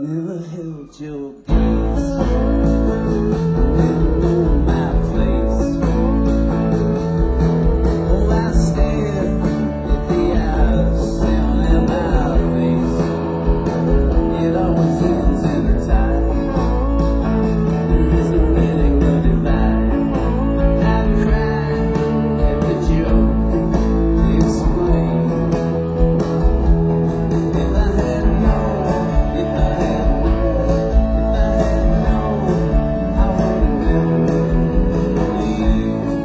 never held your peace. Never know my place. Oh, I stare at the eyes down in my face. It always ends in a tie. There is no letting the divide. I cry at the joke. Explain. If I had known, if I had known, I would have never believed.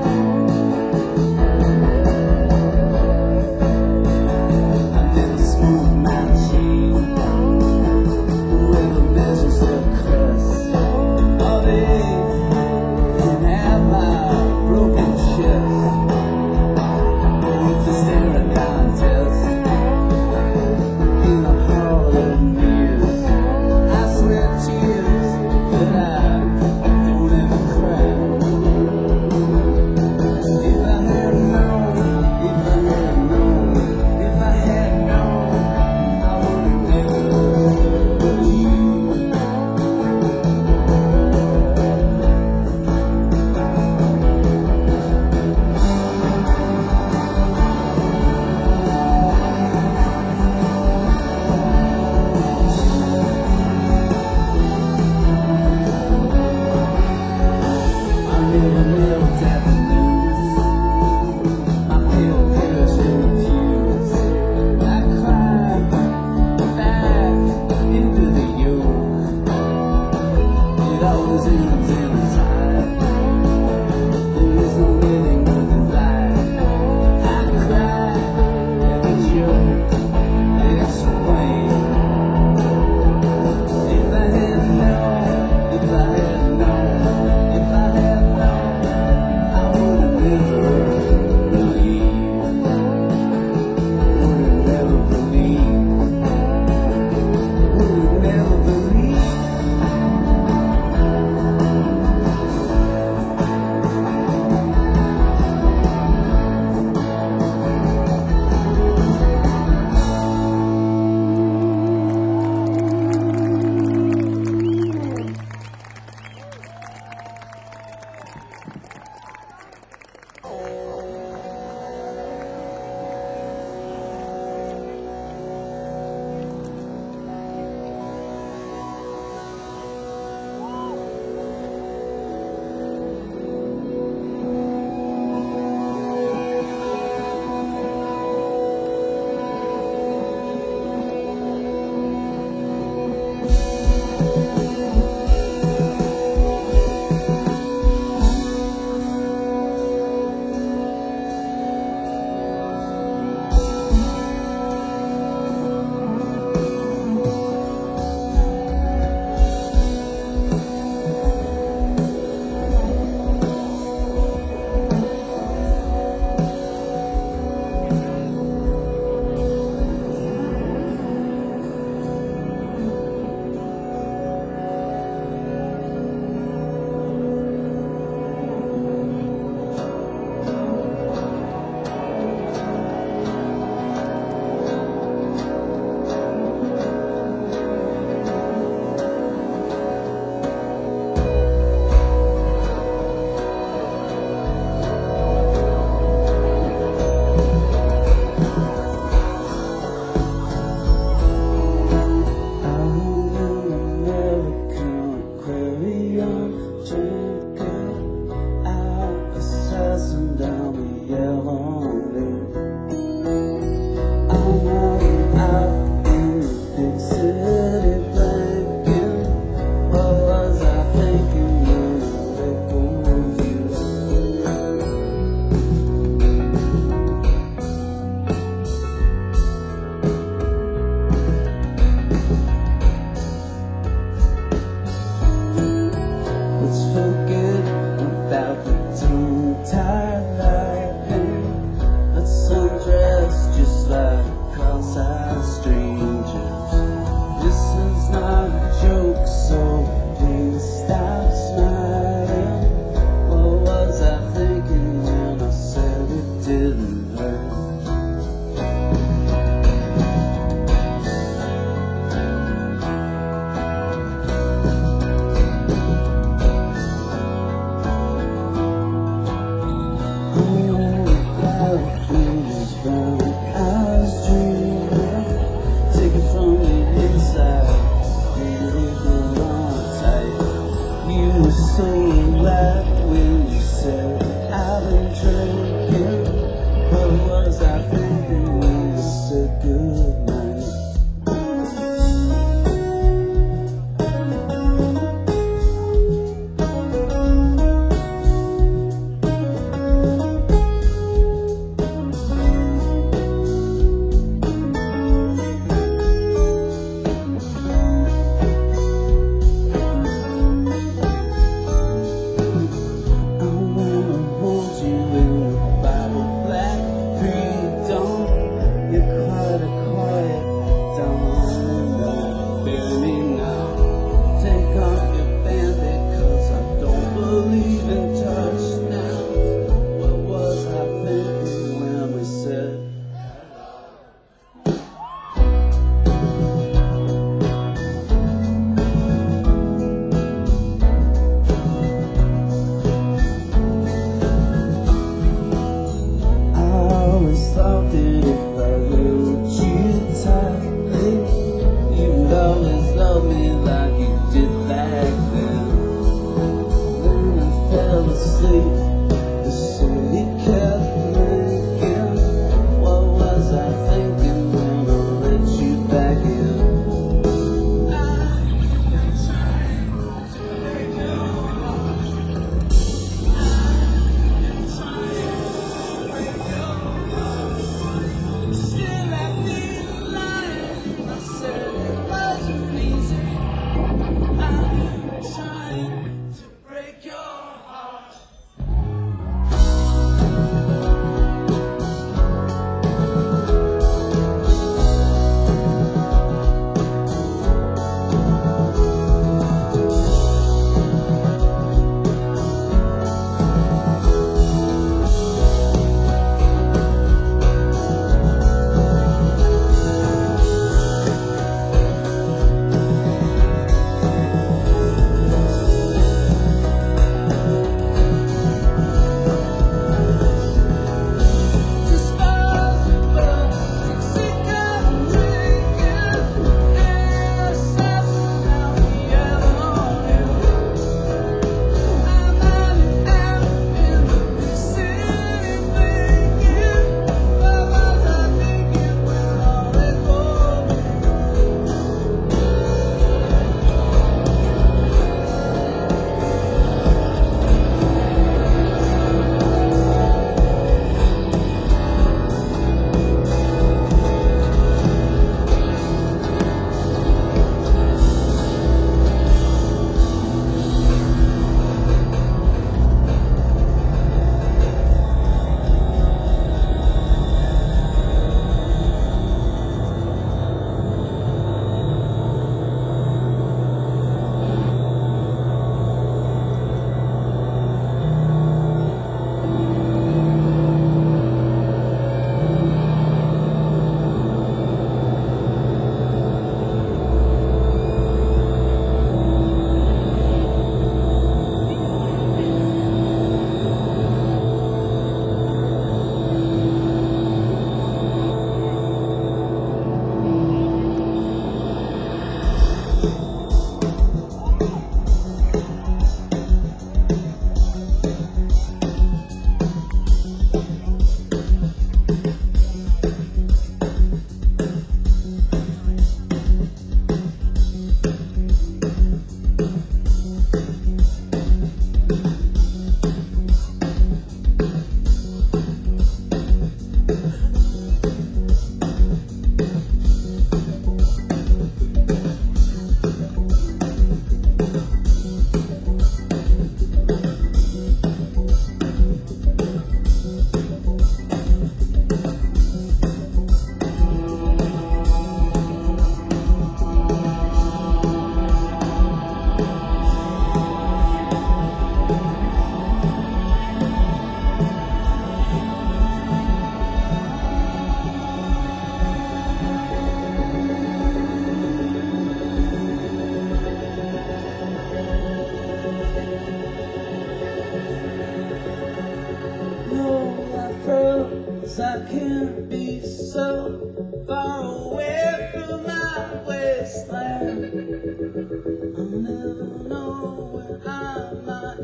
I never smoked my chain. Whoever measures their crust, oh, they can have my broken chest. Oh, it's a staring contest in the hall of mirrors. I swear tears that I don't ever cry. If I had known, if I had known, if I had known, I would have never believed. I never knelt at the news. My pale tears in the tears. I cried back into the yoke. It always ends in a tie. There is no letting the divide. I cried at the joke. Explain. If I had known, if I had known, if I had known, I would have never believed. Would have never believed. Would have never believed. Let's forget about the tongue-tied lightning. Let's undress just like cross-eyed strangers. This is not a joke, so please stop smiling. What was I thinking when I said it didn't hurt? so glad when you said I've been drinking. What was I thinking when you said goodnight? I can't be so far away from my wasteland. I'll never know when I might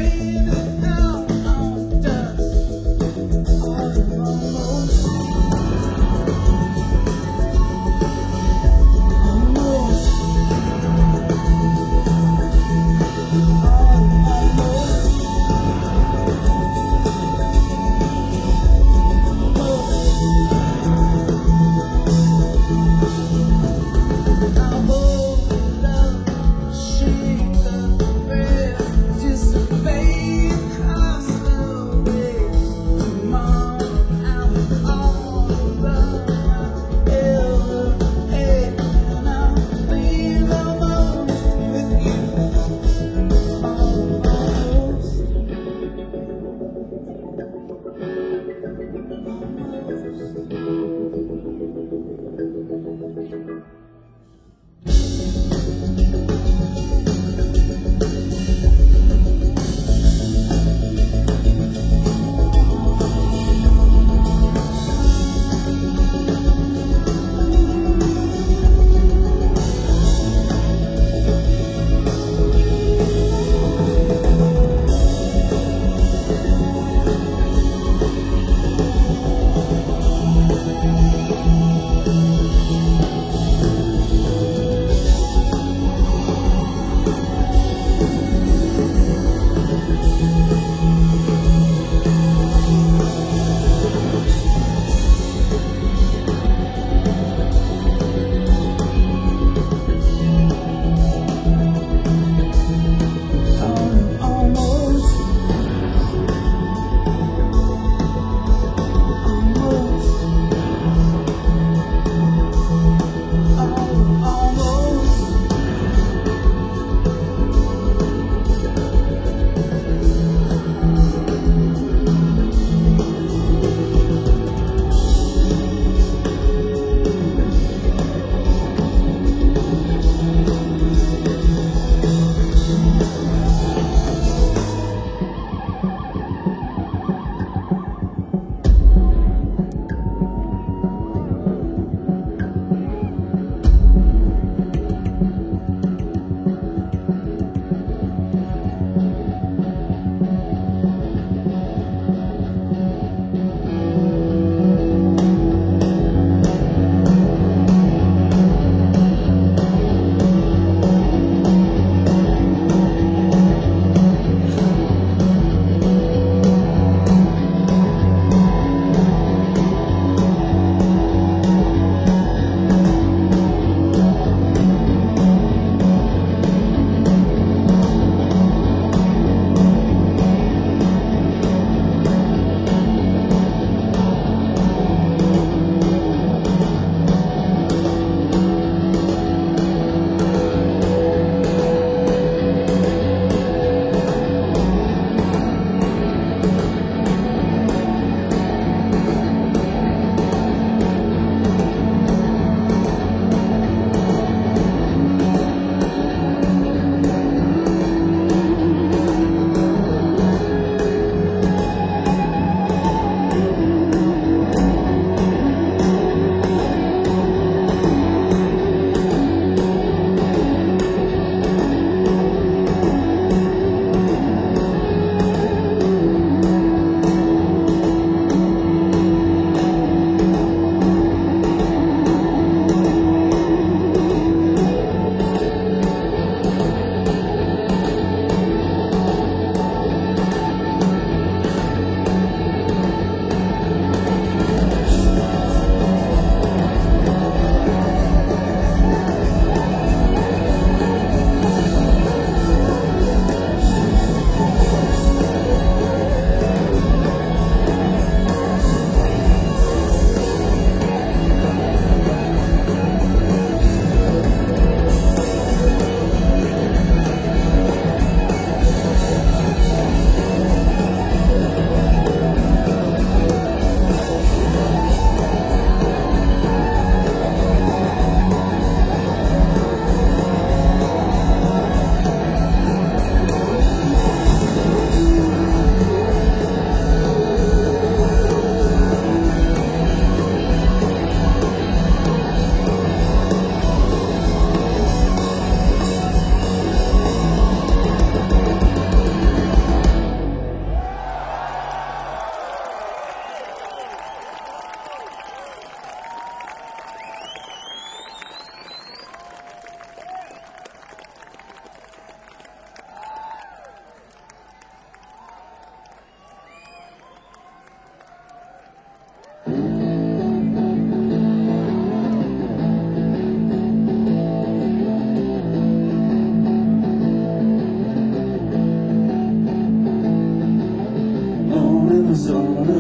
fading out on dust. Almost. Just fade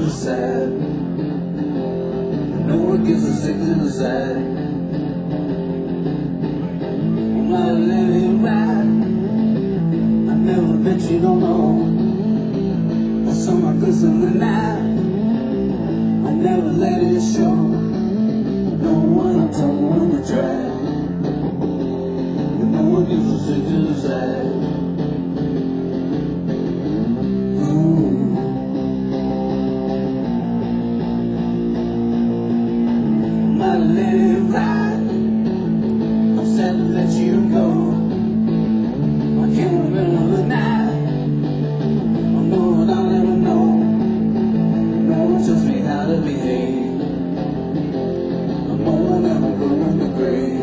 the sad. No one gives a sick to the sad. I'm not living right. I never bet you don't know. I saw my gliss in the night. I never let it show. No one I tell on the track. No one gives a sick to the sad. I let it ride. I'm sad to let you go. I can't remember the night. I know what I'll never know. No one tells me how to behave. No one ever go in the grave.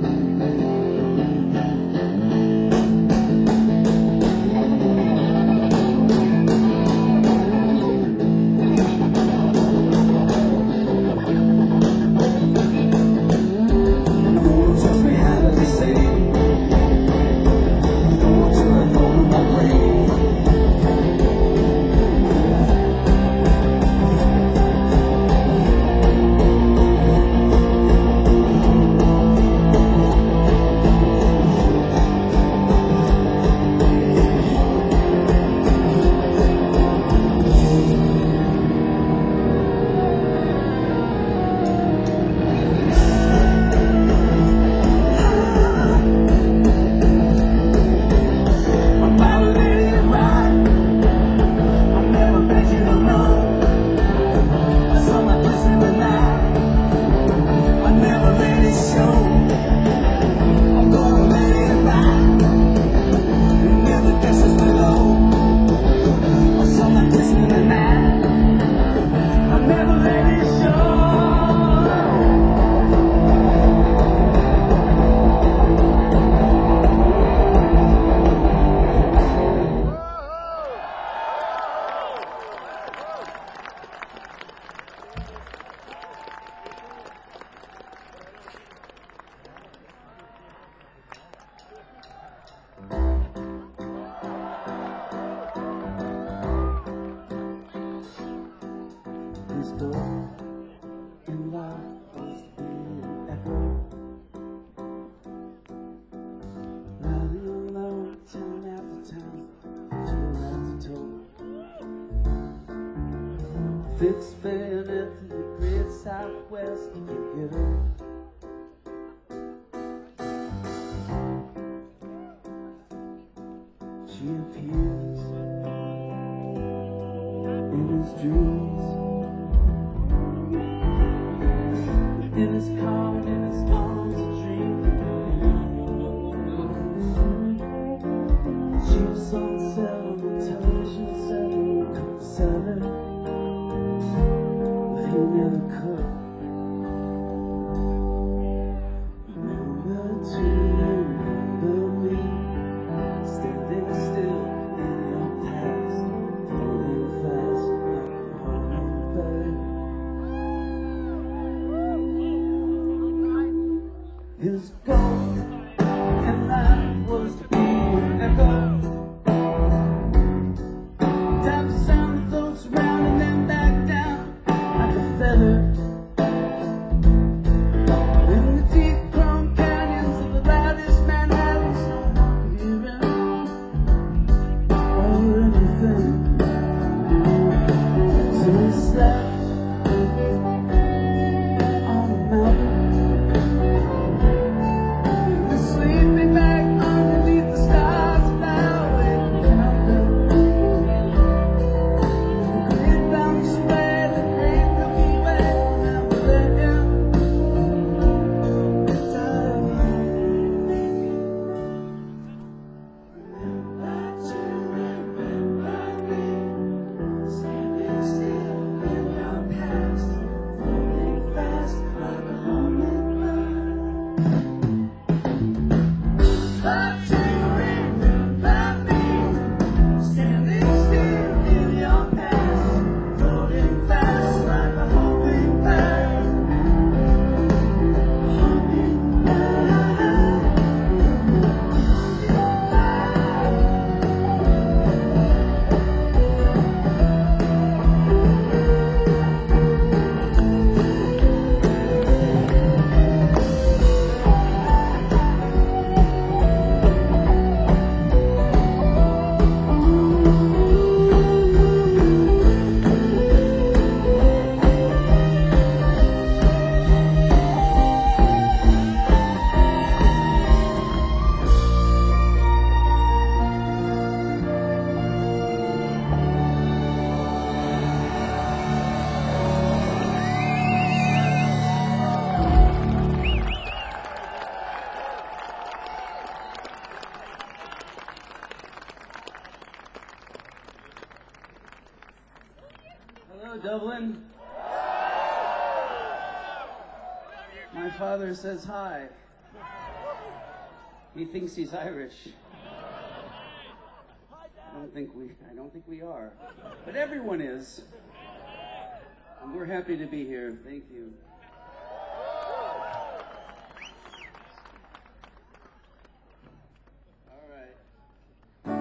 This door in life was to be an echo. Riding alone, town after town, tour after tour. Fifth bayonet to the great Southwest, forget her. She appears in his dreams. In his car and in his arms a dream. Cheap song set on the television set, could sell it, but he never could. Remember to remember me, standing still in your past, floating fast like a hummingbird. His goal in life was to be an echo. Tap the sound that floats around and then back down like a feather. In the deep chrome canyons of the loudest Manhattans, no one could hear him or anything. So he slept on a mountain. Sleeping back underneath the stars, and now waking up. Hello, Dublin. My father says hi. He thinks he's Irish. I don't think we are. But everyone is. And we're happy to be here. Thank you. All right.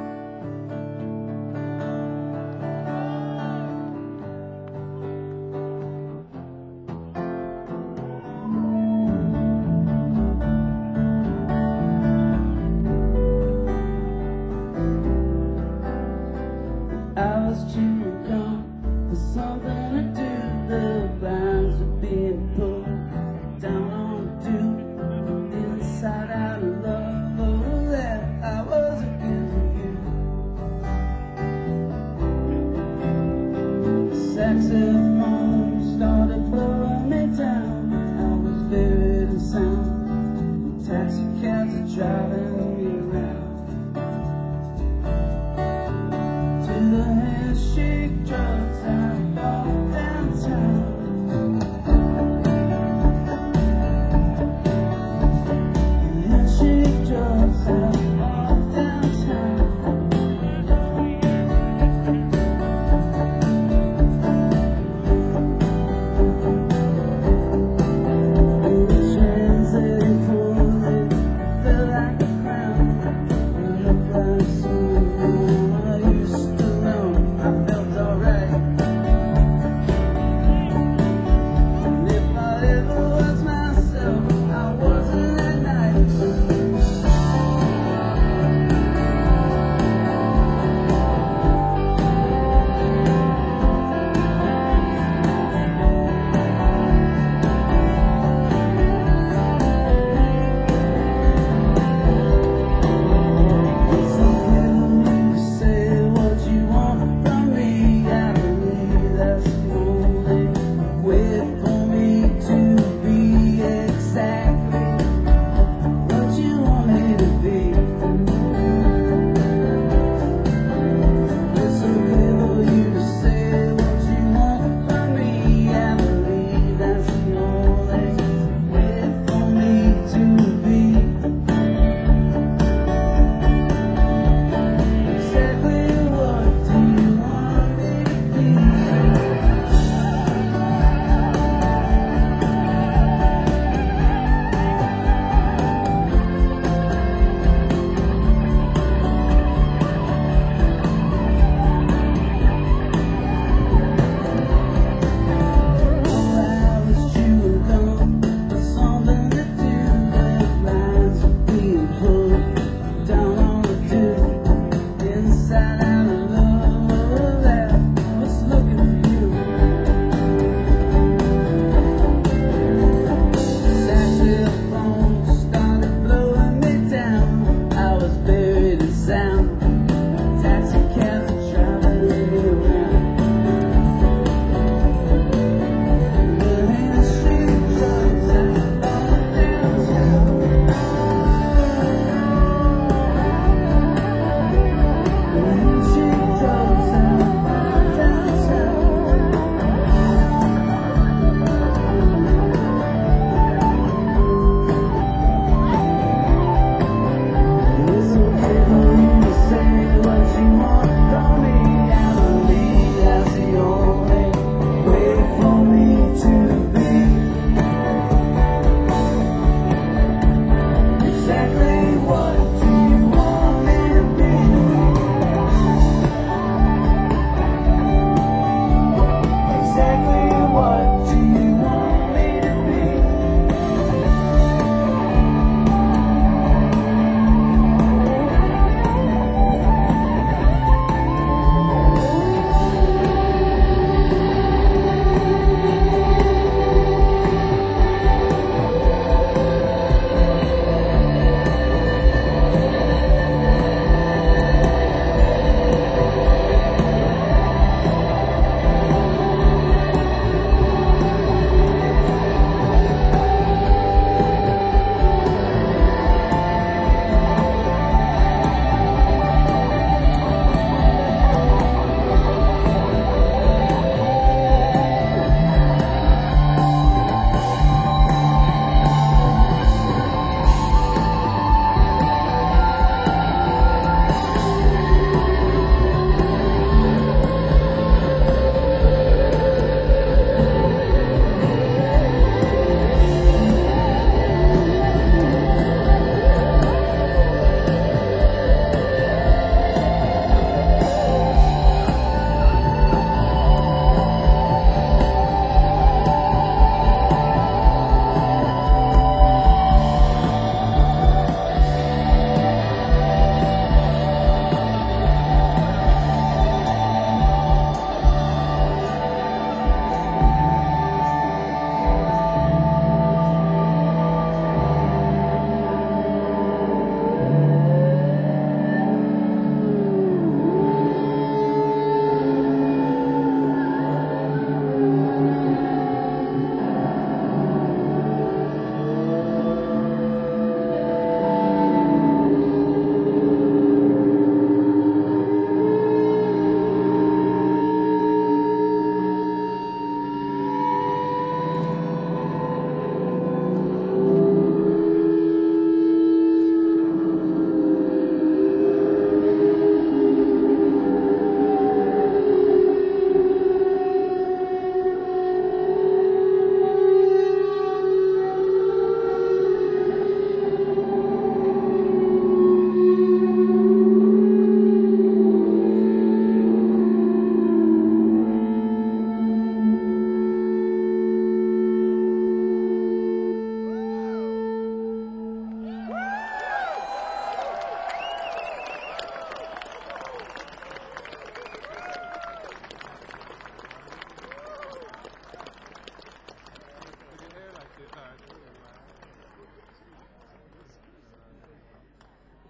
I was chewing gum for something to do. The blinds were being pulled down on due. Inside out of love, oh that I was giving you. The saxophone started blowing me down. I was buried in sound. Taxi cabs are driving me around. The handshake drugs I bought downtown. The handshake drugs I bought downtown. The translated poorly felt like a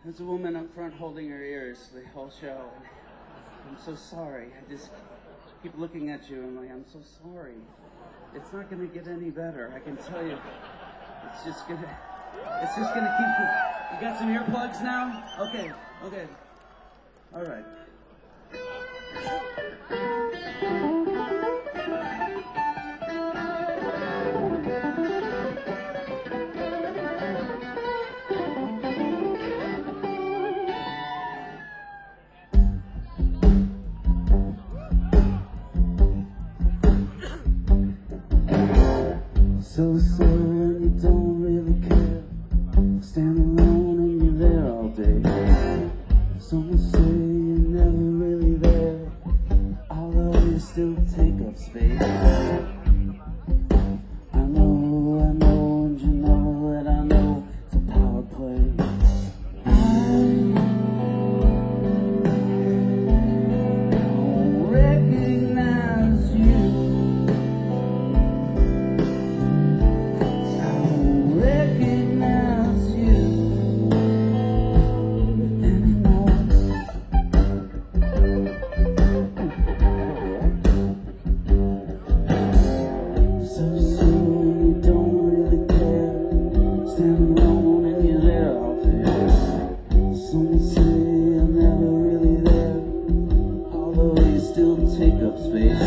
There's a woman up front holding her ears the whole show. I'm so sorry. I just keep looking at you and I'm like, I'm so sorry. It's not going to get any better. I can tell you. It's just going to keep. You got some earplugs now? Okay. All right. So when you don't really care, stand alone and you're there all day. Some say you're never really there, although you still take up space. I know, and you know that I know it's a power play. I recognize you. Take up space.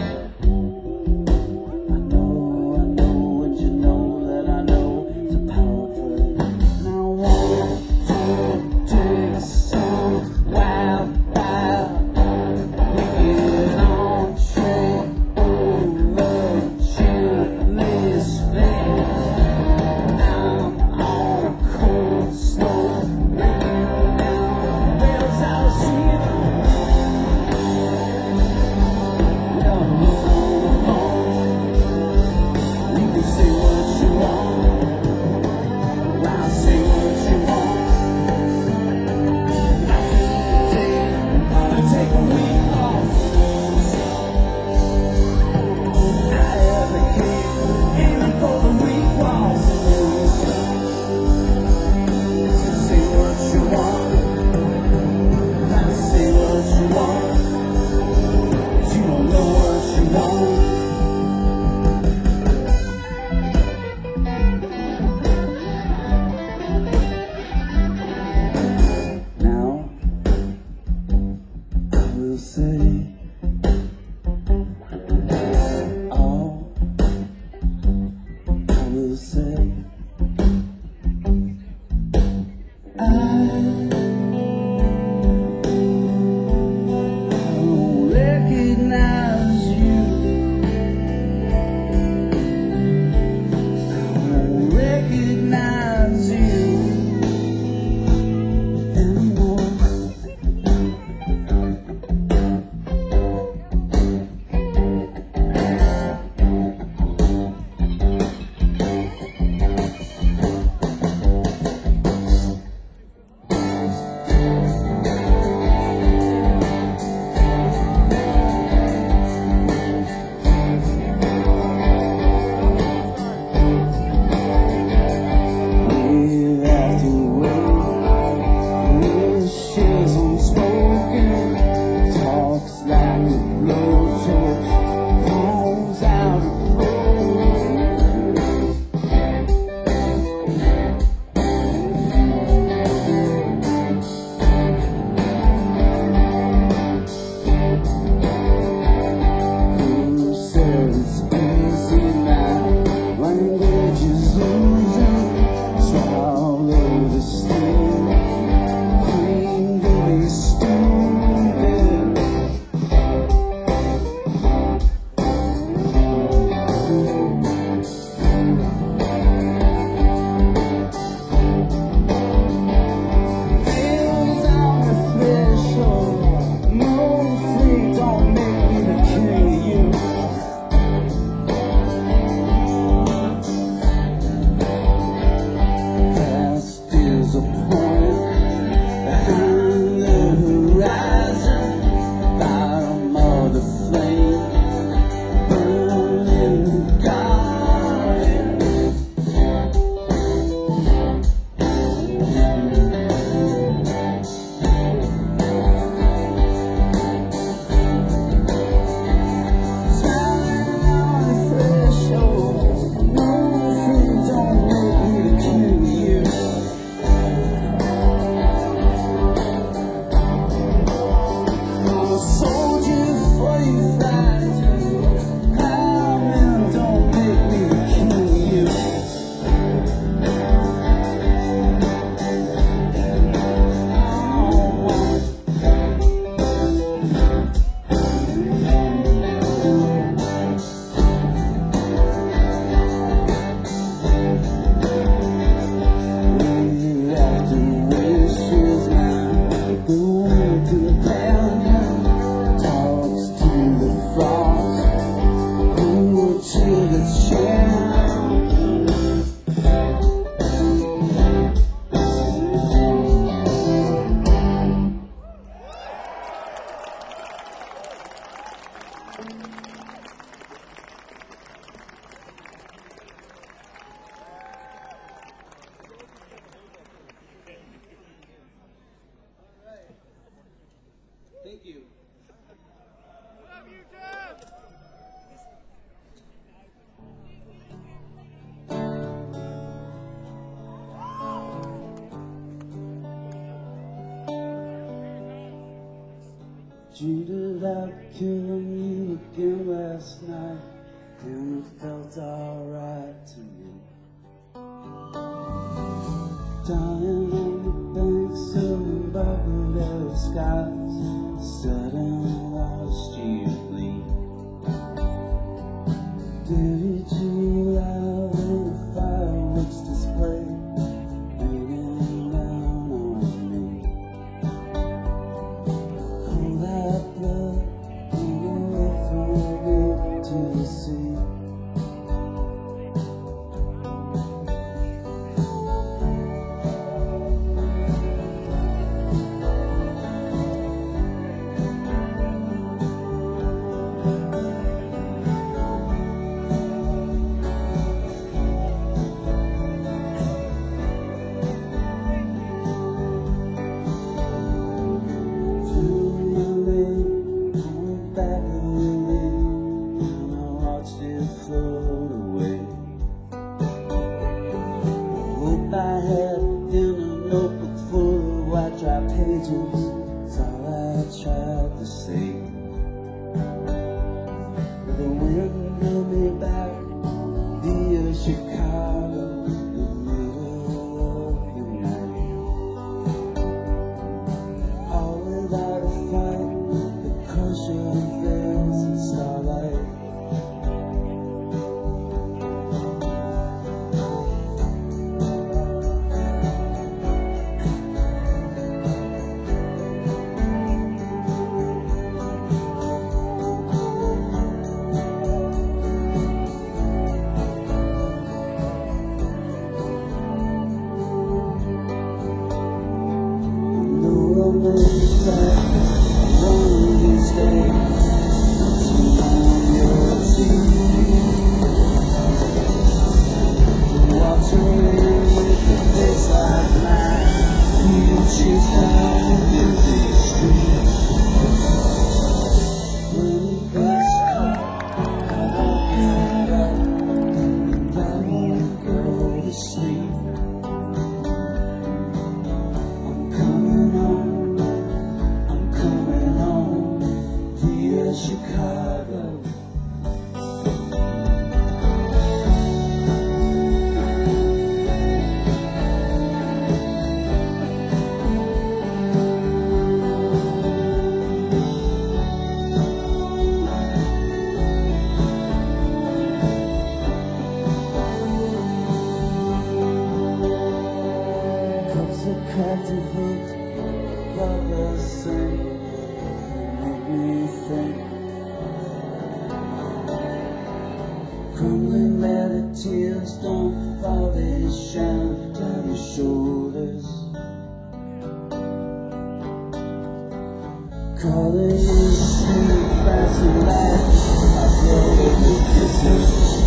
I know, and you know that I know it's a power play. Now want to take some wild, wicked on track over cheerless face. I'm on a cold slope, breaking down the rails. I'll see you. No. Thank you. Love you, Jeff! Dreamed about killing you again last night, and it felt alright to me. Dying on the banks of embargoed skies, suddenly lost you bleed. Dirty too loud in a fireworks display, raining down on me. All that blood ran away from me to the sea. I had in a notebook full of white dry pages, that's all I tried to say. The wind blew me back via Chicago in the middle of the night. All without a fight, the crush of theirs in starlight. Chicago. Cups are cracked and hooked, lovers sing, make me think. Crumbling leather tears don't fall, they shine down your shoulders. Calling you sweet, fast and light, I blow your kisses.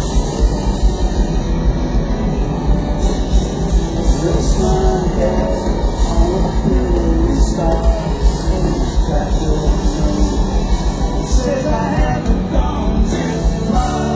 Rest my head on a pillow, stop, crack your nose. Says I haven't gone too far.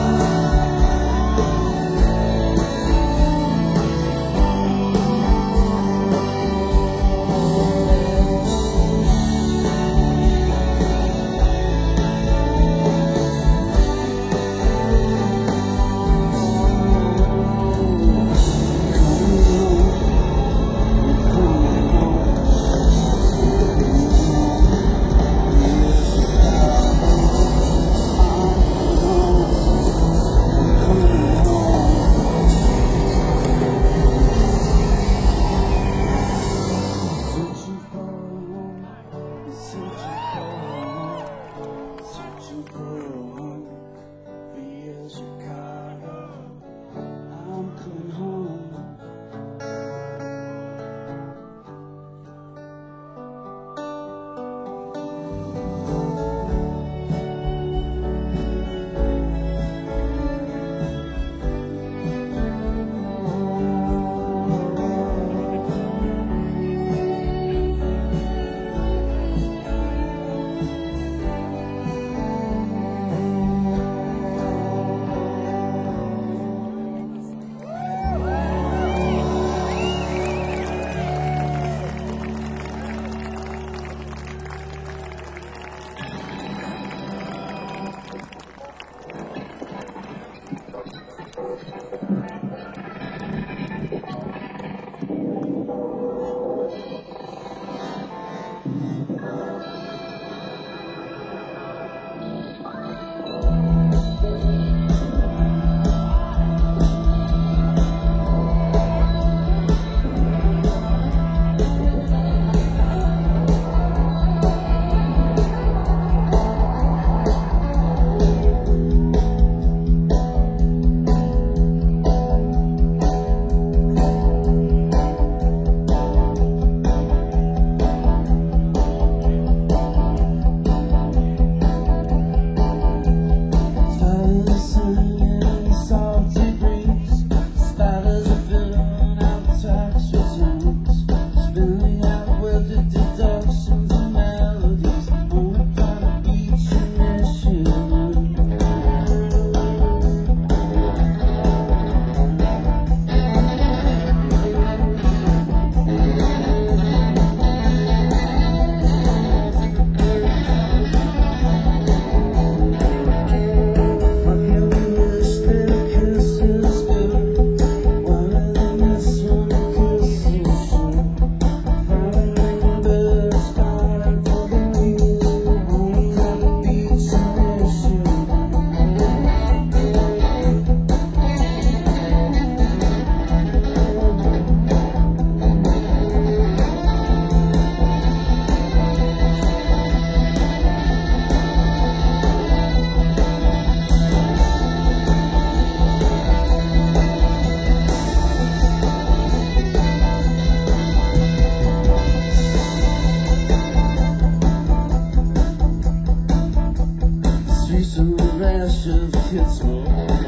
some rash of kids roll.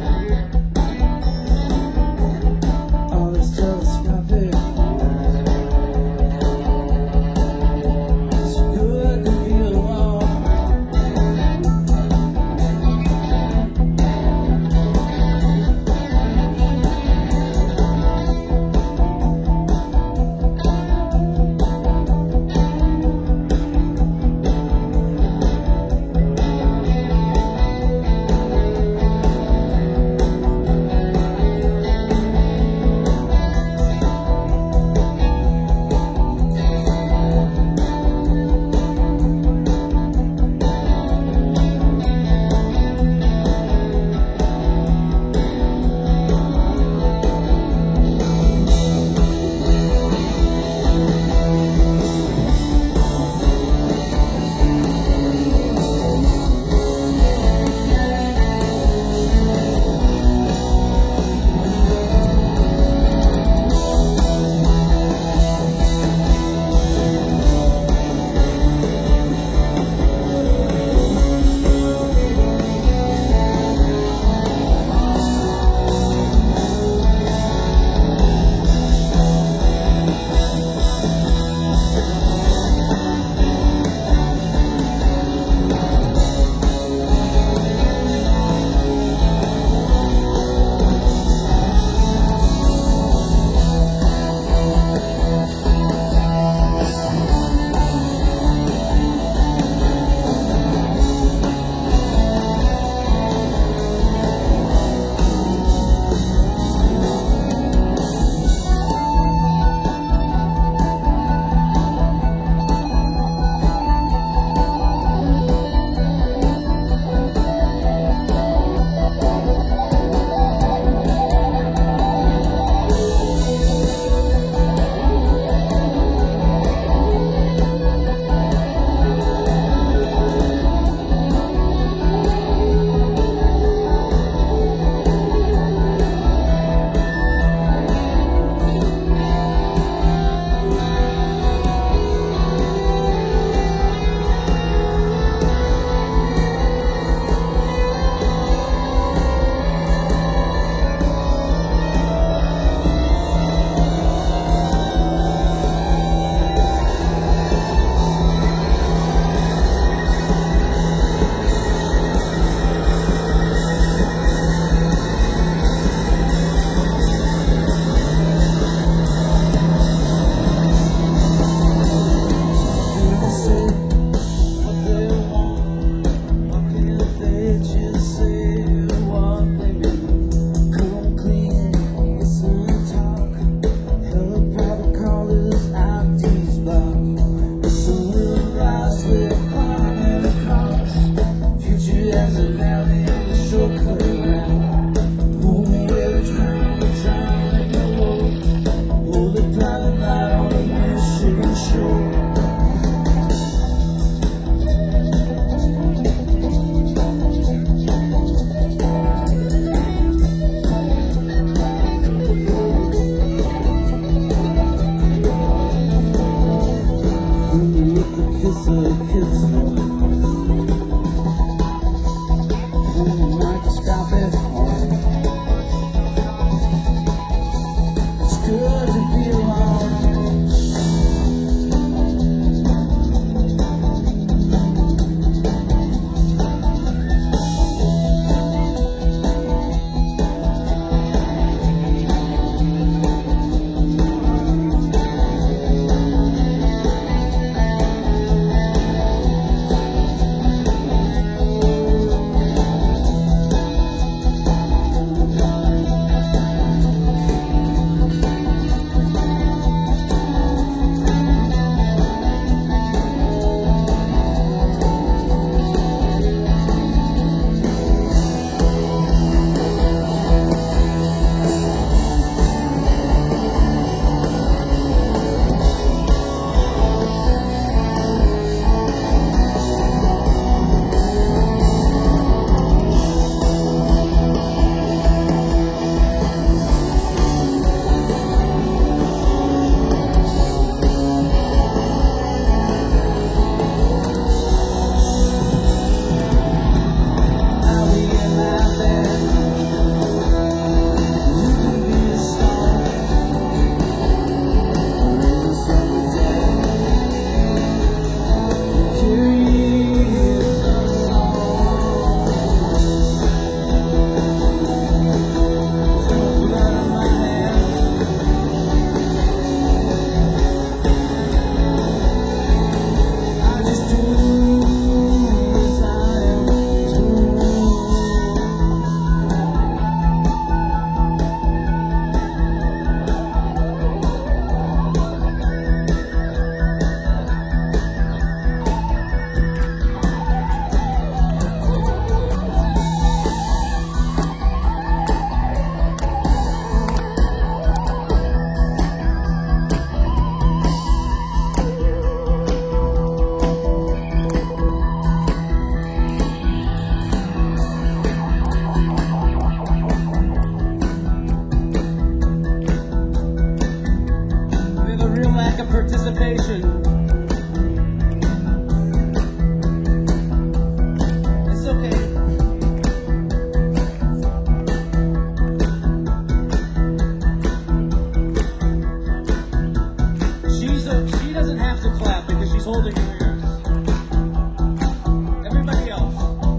All this telescopic it's good to be alone. From the microscope invitation. It's okay. She doesn't have to clap because she's holding her ears. Everybody else.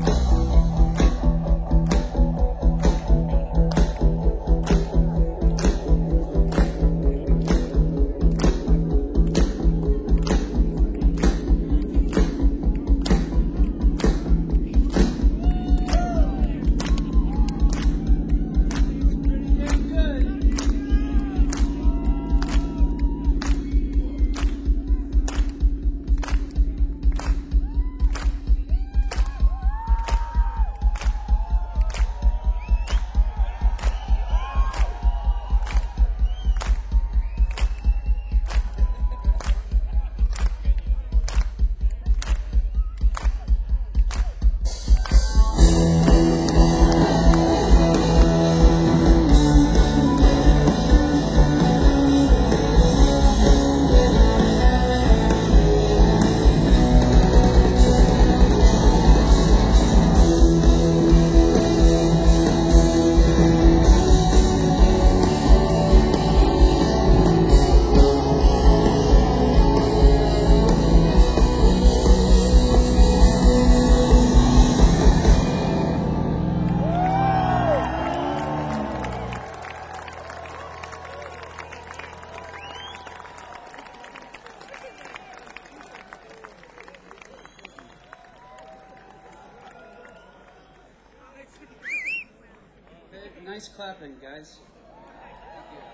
Nice clapping, guys. Thank you.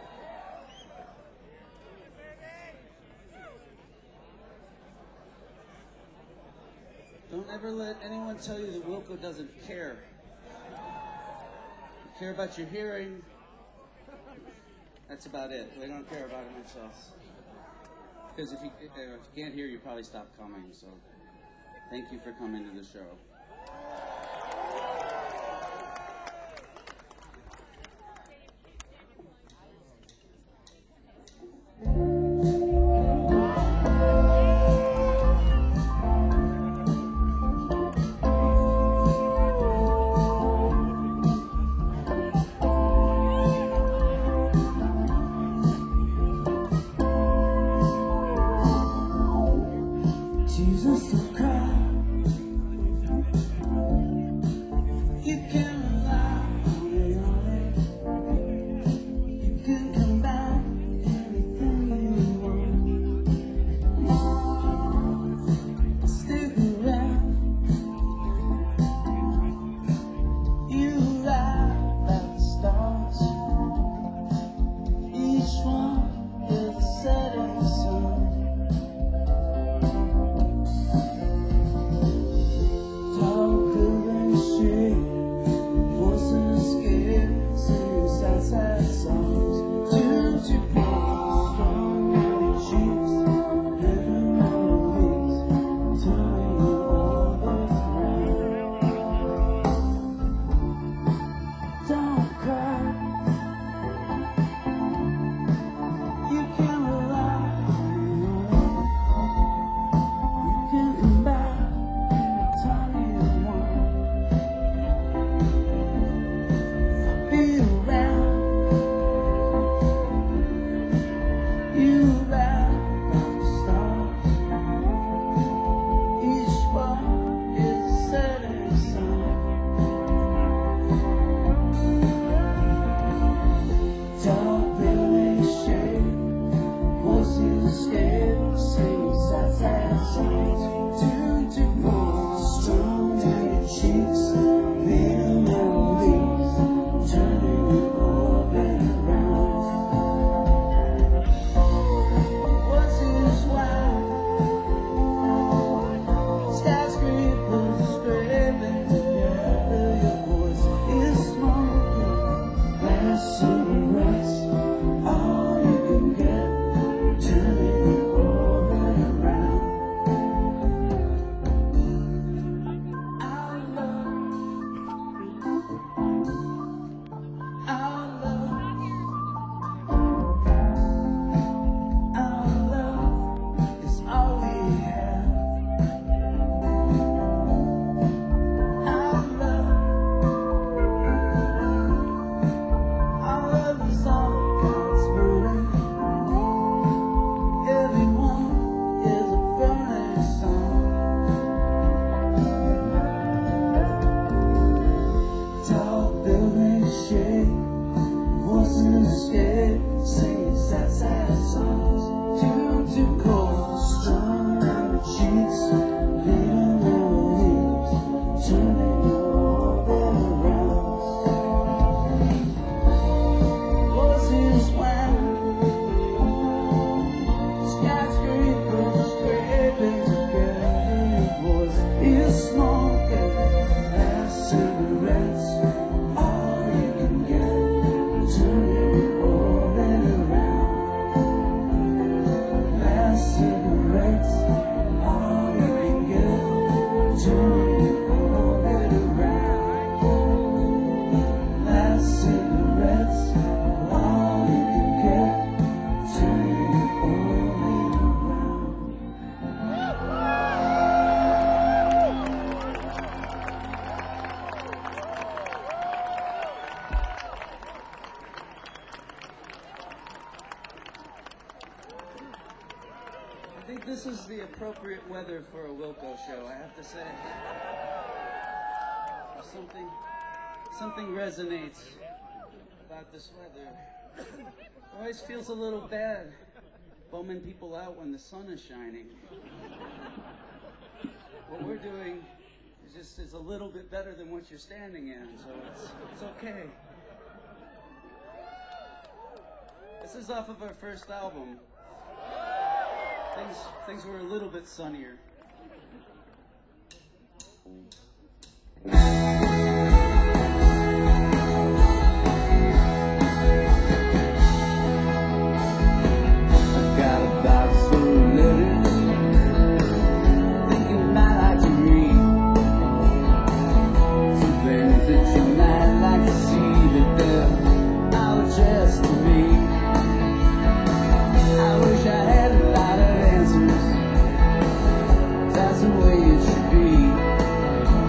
Don't ever let anyone tell you that Wilco doesn't care. We care about your hearing. That's about it. We don't care about much else. Because if you can't hear, you probably stop coming. So thank you for coming to the show. Jesus will cry. You can rely on it. You can come back anything you want. Stick around. You arrive at the stars. Each one is a setting sun. Tall building shade sad, sad songs. Too cold, strung out her cheeks, leaving memories, turning all around. Voices when skyscrapers scraping together, voice is smoking, last cigarettes, all you can get, turning all around. Last cigarettes, all you can get, turning all around. Last cigarettes, all you can get, turning all around. I think this is the appropriate weather for a Wilco show, I have to say. Something resonates about this weather. It always feels a little bad bumming people out when the sun is shining. What we're doing is a little bit better than what you're standing in, so it's okay. This is off of our first album. Things were a little bit sunnier. I got a box full of letters, thinking might like to read. Some things that you might like to see, that they're all addressed to me. I wish I had a lot of answers. That's the way it should be.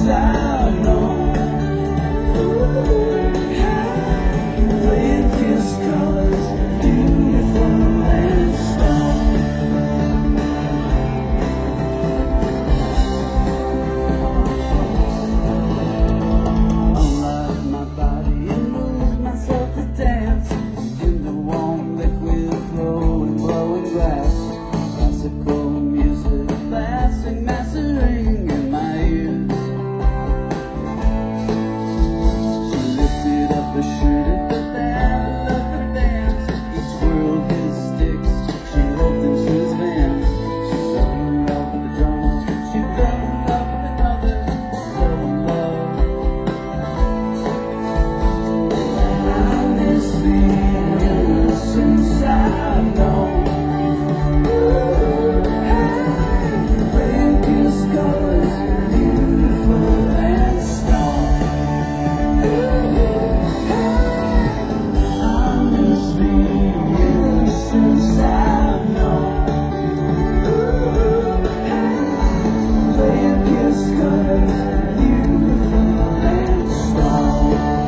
since I've known. Playing kiss colors, beautiful and strong. Unlock my body and move myself to dance in the warm liquid flowing, blowing glass. Classical music blasting, mastering in my ears. She lifted up her shirt at the battle of the bands. Each whirled his sticks, she hoped into his van. She fell in love with the drummer, she fell in love with another, fell in love. I miss the innocence I've known. Playing kiss colors, beautiful and strong. I miss the innocence I've known. Playing kiss colors, beautiful and strong.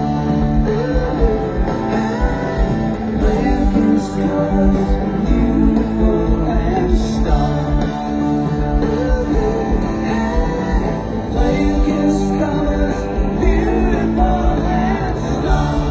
Playing kiss colors, beautiful and strong. Playing kiss colors, beautiful and strong.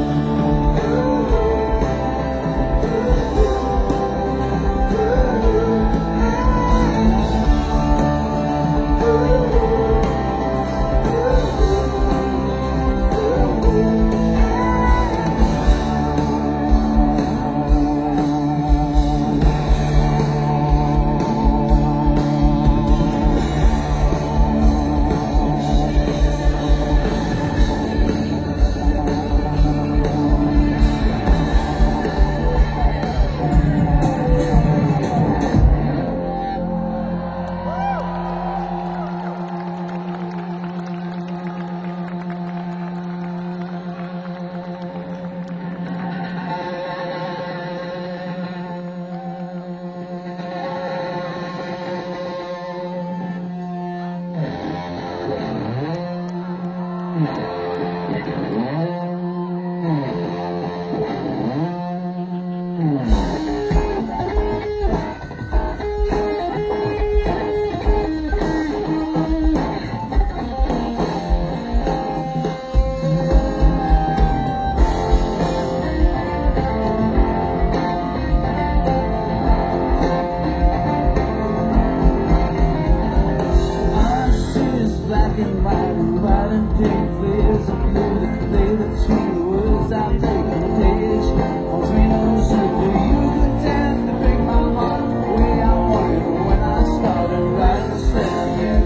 Black and white and pink, clears of blue that play between the words I take on the page. Holds me no sugar, you could dance to break my heart the way I wanted when I started writing the song.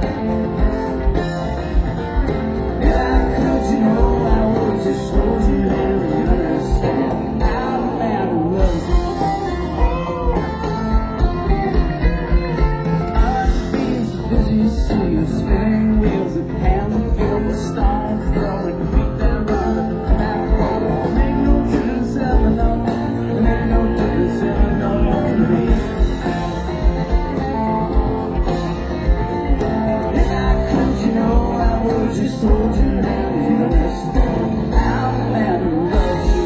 Yeah, could you know I would just hold you here and understand? I'm a man who loves you. Beans, busy sea of spinning wheels and hands and filled with stones, throwing feet that run up the back road. Make no difference ever, no. Make no difference ever, no to me. Yeah, could you know I would just hold your hand and understand? I'm a man who loves you.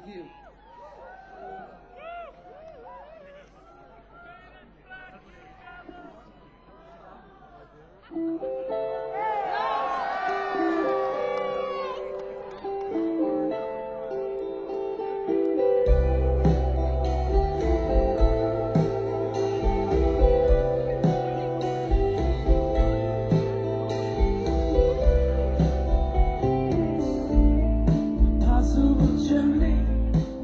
you. Possible journey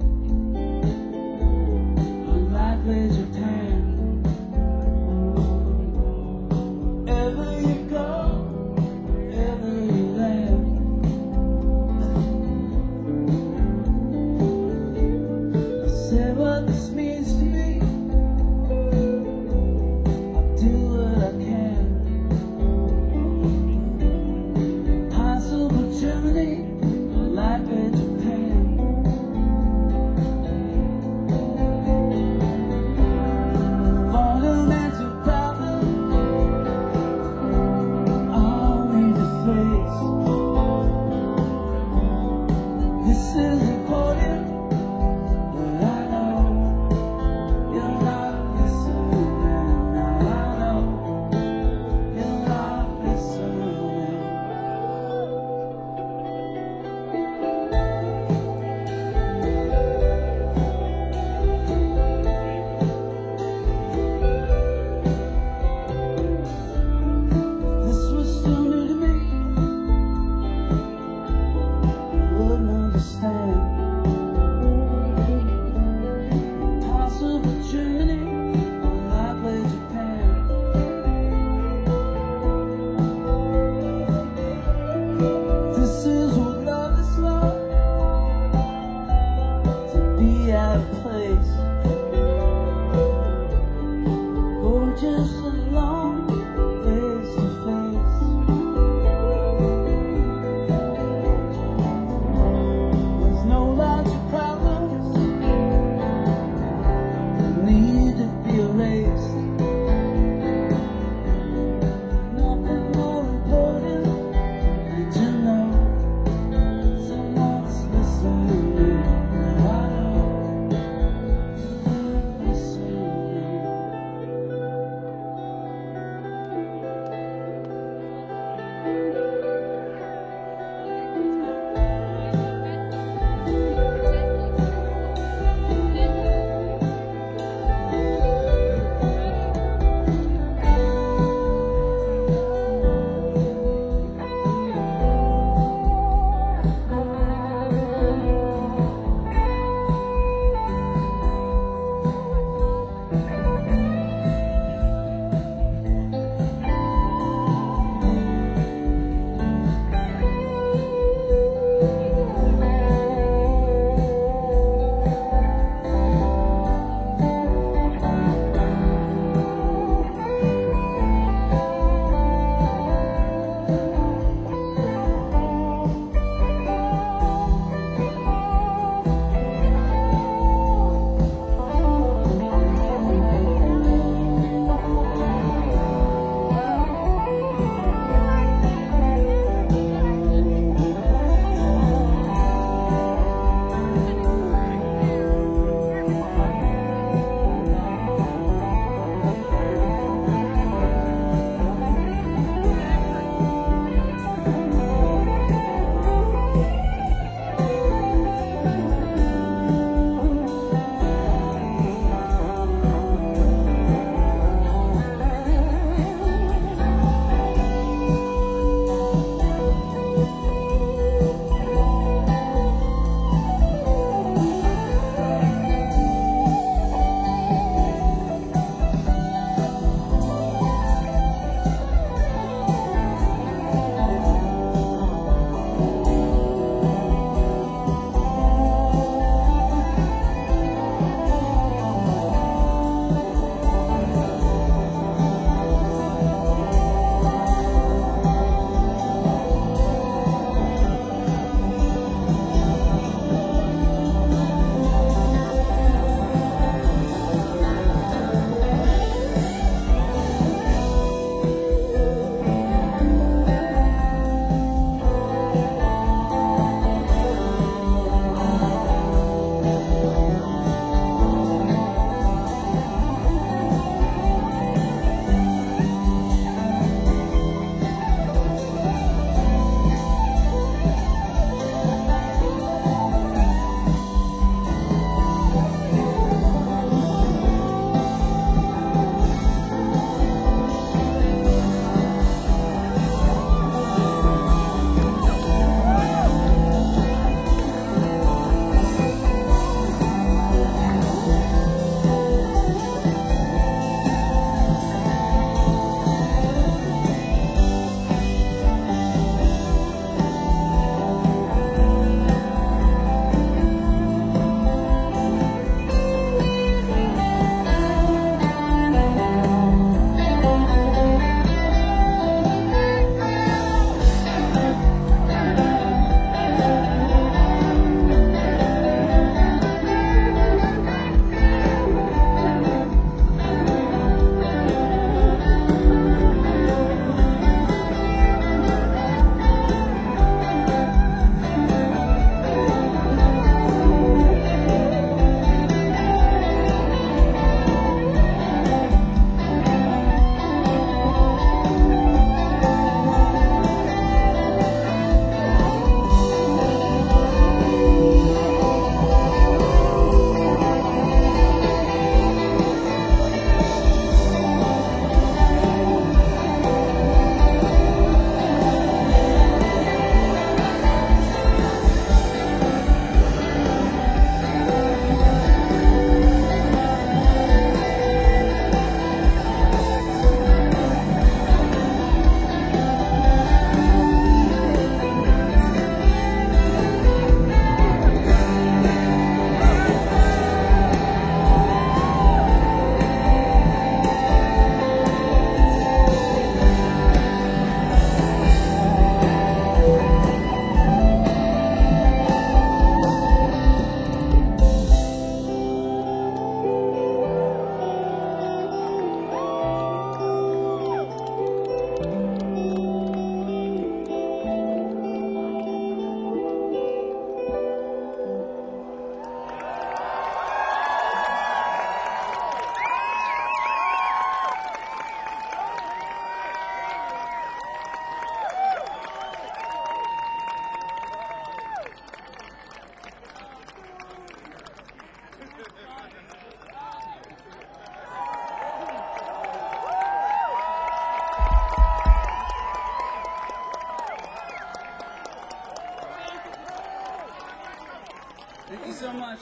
Thank you so much.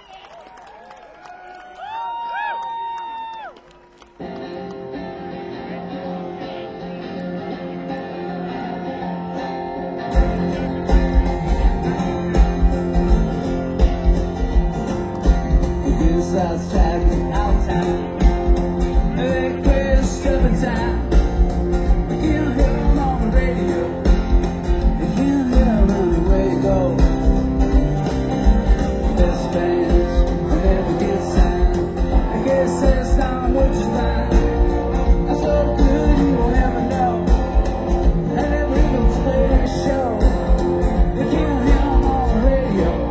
This house tracking out town. Hey, Chris, step in town. You can hear him on the radio. You can hear him anywhere you go. Best fans will never get signed. I guess that's not what you find. I'm so good you will never know. And every rhythm's played a show. You can hear him on the radio.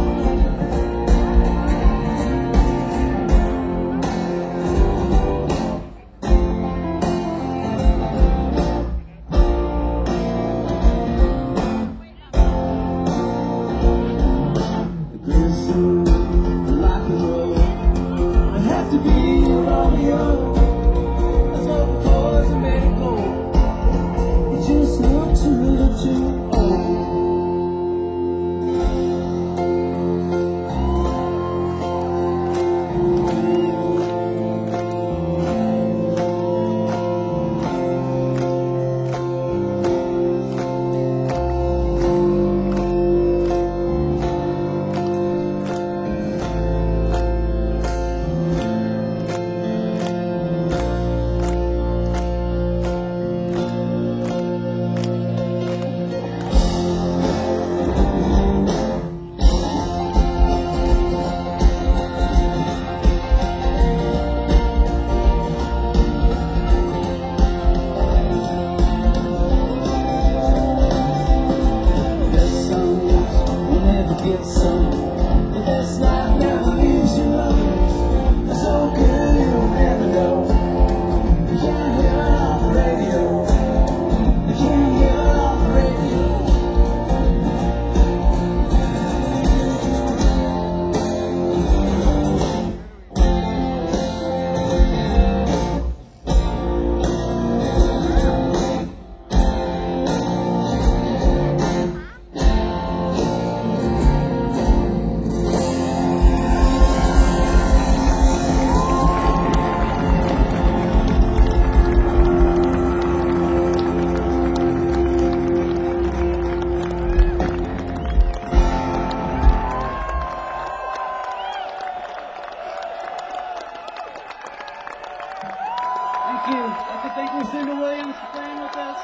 Thank you. I'd like to thank Lucinda Williams for playing with us.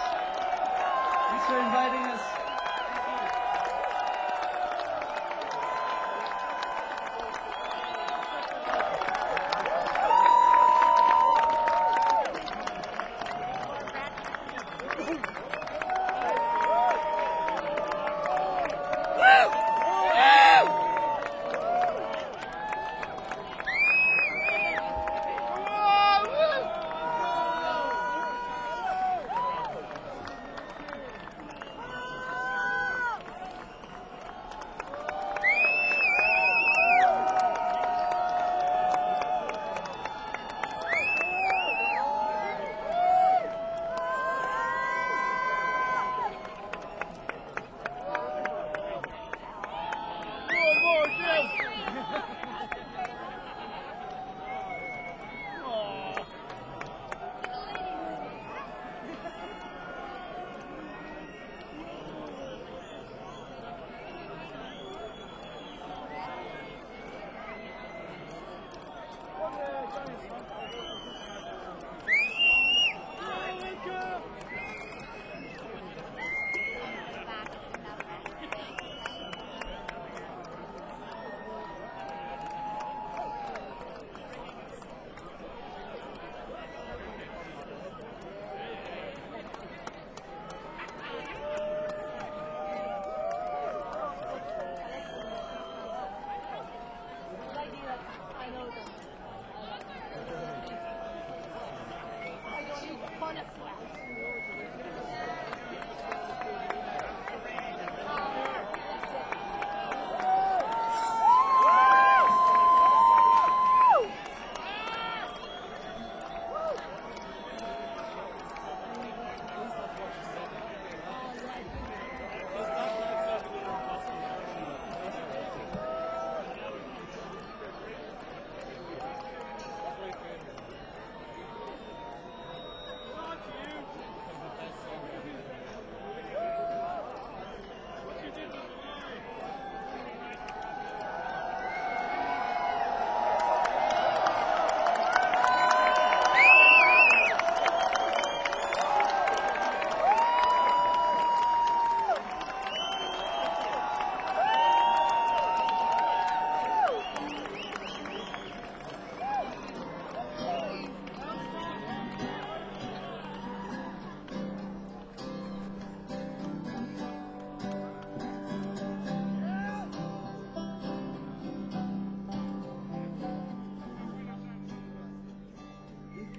Thanks for inviting us.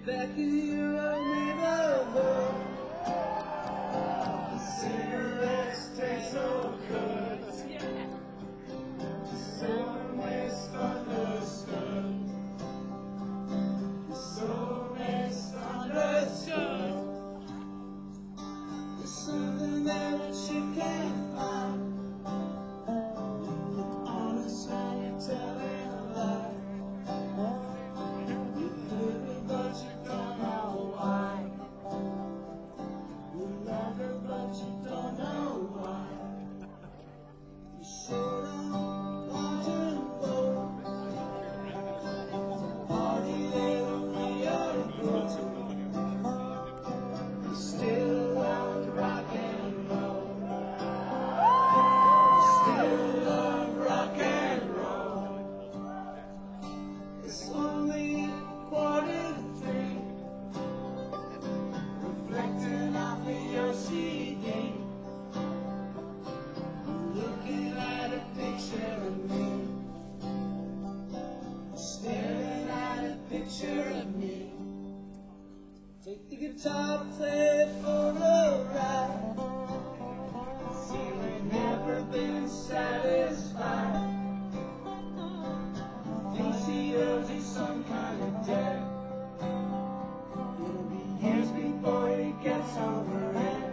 back in your own neighborhood. The cigarettes taste so good. So misunderstood. So misunderstood. There's something that you can't find. Honest when you're telling a lie. You live it, but you don't know why. You love it, but you don't know why. You sure don't want to go. Party there only you're good. You still love rock and roll. You still love rock and roll. It's only 2:45. Reflecting off of your CD. Looking at a picture of me. Staring at a picture of me. Take the guitar, play it for a ride. See, we've never been satisfied. Think she owes you some kind of debt. It'll be years before he gets over it.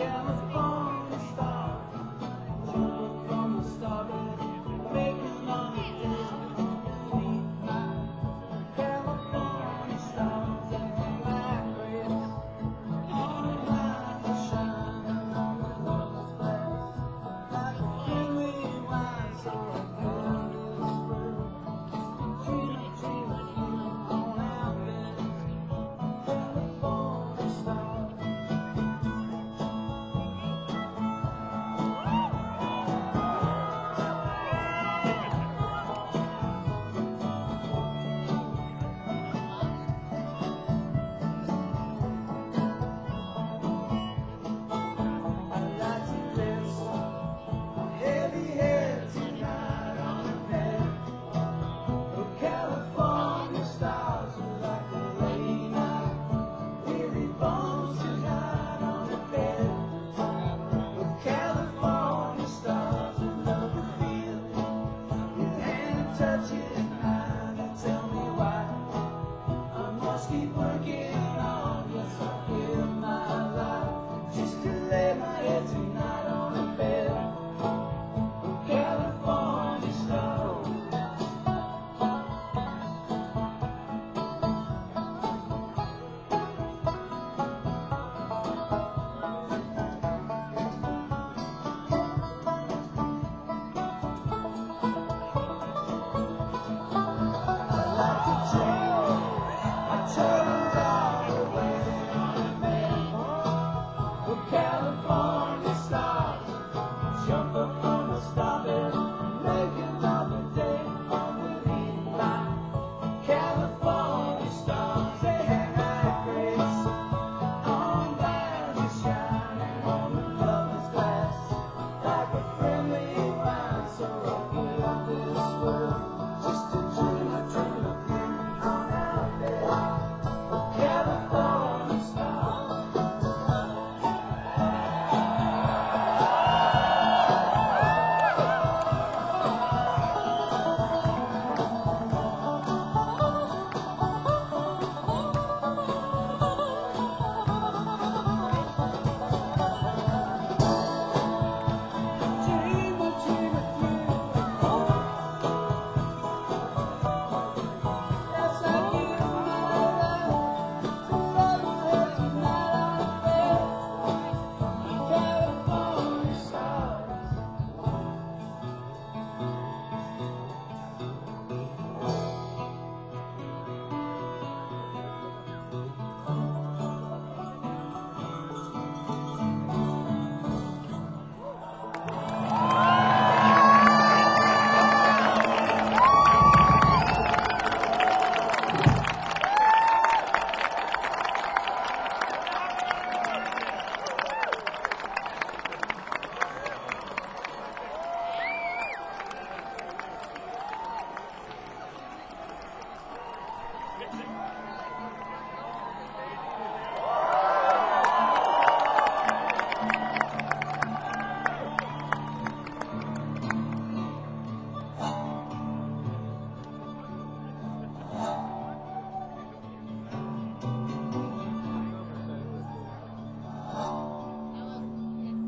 California stars, jumping from the starbed, making on the midnight. California stars and black rays, all night shining on the lover's glass, like a friendly wine, so I feel this world. Dream of you on out there, California stars. I'd like to rest my heavy head tonight on the bed. Oh, California stars are like a late night, weary bones tonight on the bed. Oh, California stars, another feel. Your hand touches mine and tell me why I must keep working on. Yes, I give my life just to lay my head tonight on the bed. Oh, California stars. I'd like to change my turns all the way on the bed. Oh, California stars, jumping from the starbed, making another day on the midnight. California stars, they hang like grace, on diamonds shining on the lover's glass, like a friendly wine. So I give this world just to dream of you on out there, California stars. Dream of you. Yes, I give my life to love you tonight on the bed. California stars.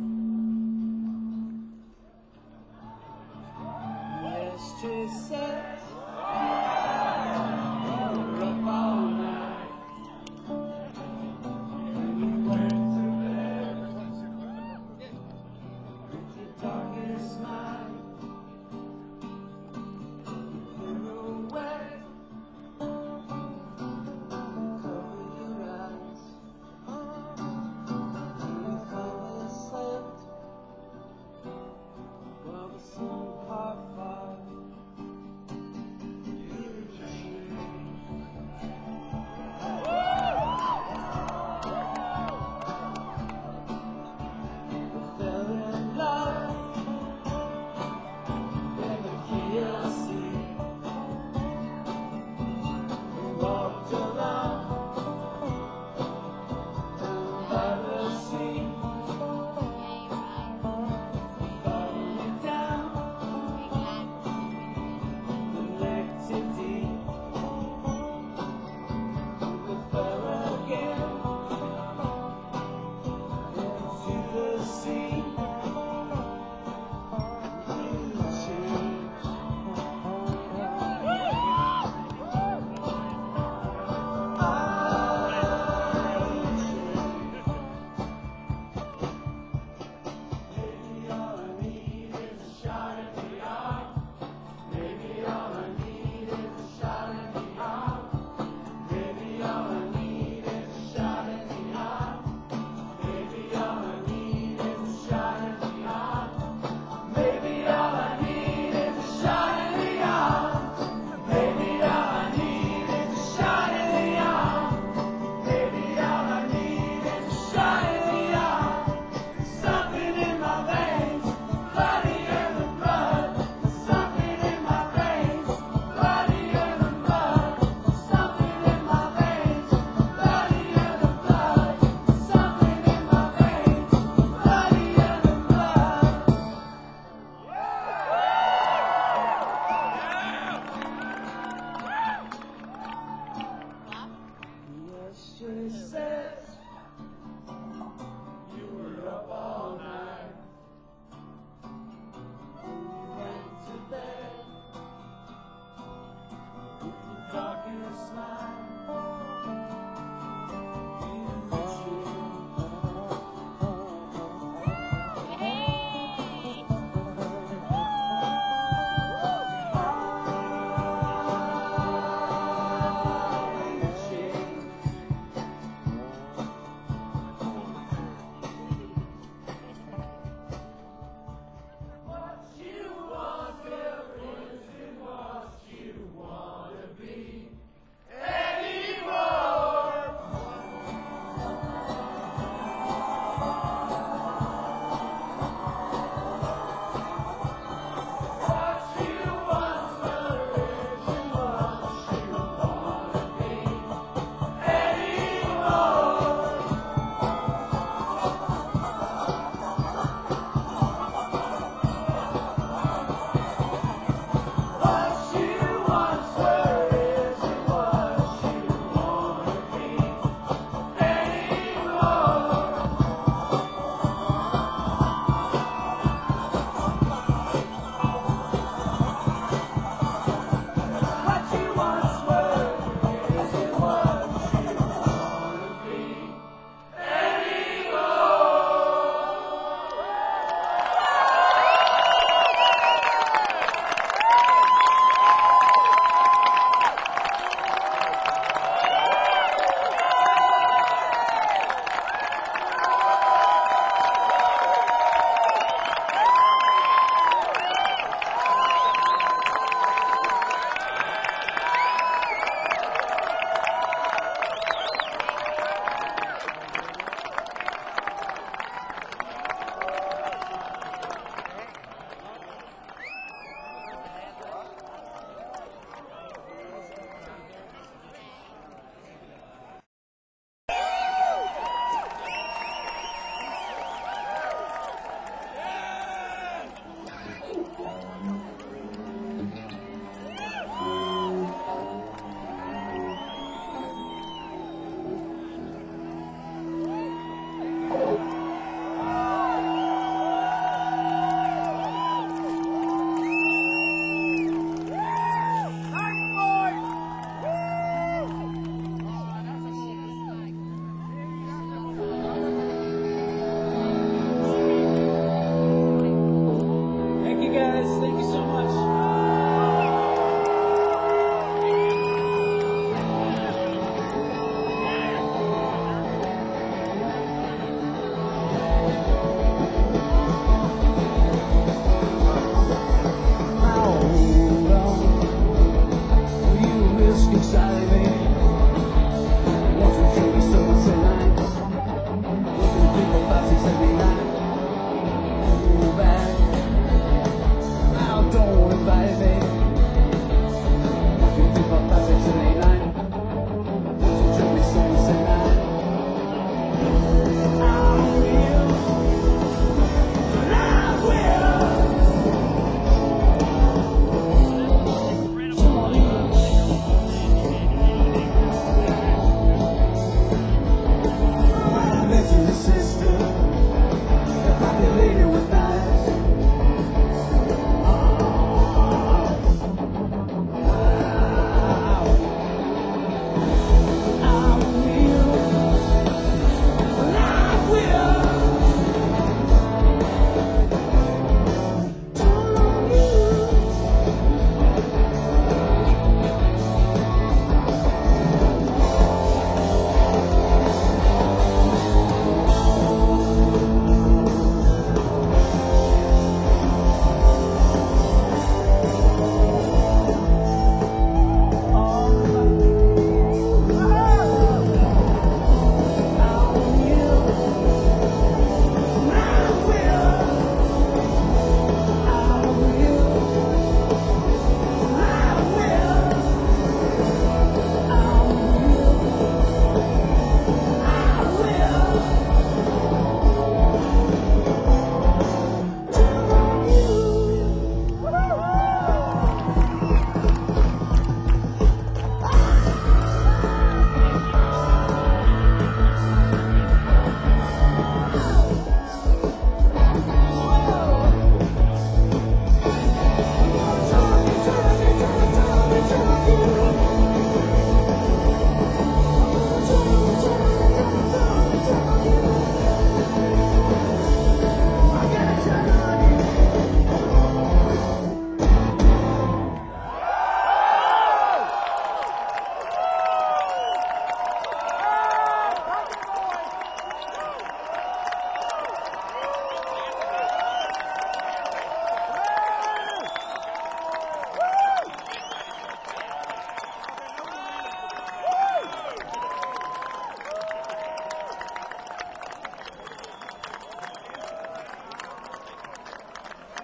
Yes, she said.